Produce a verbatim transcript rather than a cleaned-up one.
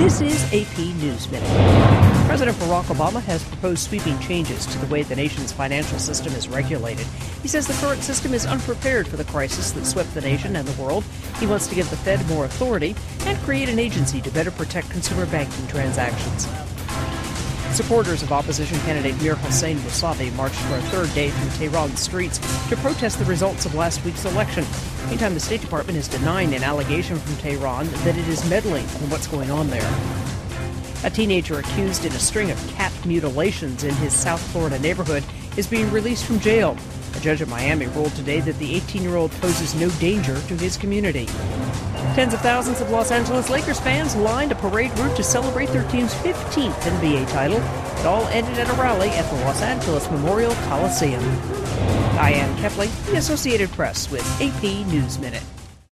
This is A P News Minute. President Barack Obama has proposed sweeping changes to the way the nation's financial system is regulated. He says the current system is unprepared for the crisis that swept the nation and the world. He wants to give the Fed more authority and create an agency to better protect consumer banking transactions. Supporters of opposition candidate Mir Hossein Mousavi marched for a third day through Tehran's streets to protest the results of last week's election. Meantime, the State Department is denying an allegation from Tehran that it is meddling in what's going on there. A teenager accused in a string of cat mutilations in his South Florida neighborhood is being released from jail. A judge in Miami ruled today that the eighteen-year-old poses no danger to his community. Tens of thousands of Los Angeles Lakers fans lined a parade route to celebrate their team's fifteenth N B A title. It all ended at a rally at the Los Angeles Memorial Coliseum. I am Kepley, the Associated Press with A P News Minute.